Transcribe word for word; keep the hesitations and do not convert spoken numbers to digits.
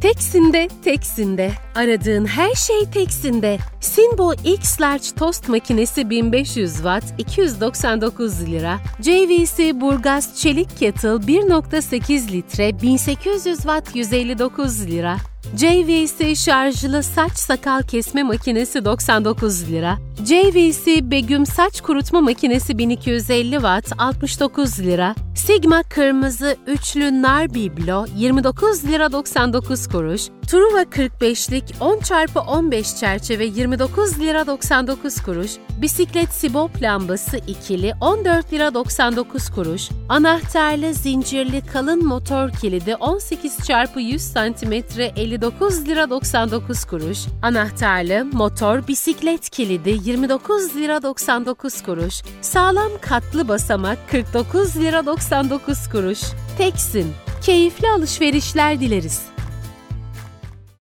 Teksin'de, Teksin'de. Aradığın her şey Teksin'de. Sinbo X-Large tost makinesi bin beş yüz watt iki yüz doksan dokuz lira. J V C Burgaz Çelik Kettle bir nokta sekiz litre bin sekiz yüz watt yüz elli dokuz lira. J V C şarjlı saç sakal kesme makinesi doksan dokuz lira. J V C Begüm saç kurutma makinesi bin iki yüz elli watt altmış dokuz lira. Sigma kırmızı üçlü nar biblo yirmi dokuz lira doksan dokuz kuruş. Truva kırk beşlik on çarpı on beş çerçeve yirmi dokuz lira doksan dokuz kuruş. Bisiklet sibop lambası ikili on dört lira doksan dokuz kuruş. Anahtarlı zincirli kalın motor kilidi on sekiz çarpı yüz santimetre elli dokuz lira doksan dokuz kuruş. Anahtarlı motor bisiklet kilidi yirmi dokuz lira doksan dokuz kuruş. Sağlam katlı basamak kırk dokuz lira doksan dokuz kuruş. Teksin, keyifli alışverişler dileriz.